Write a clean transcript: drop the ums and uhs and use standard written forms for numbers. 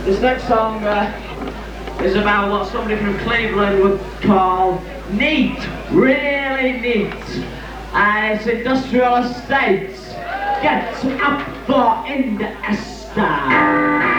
This next song is about what somebody from Cleveland would call neat, really neat. It's industrial estates. Get up for Indesta.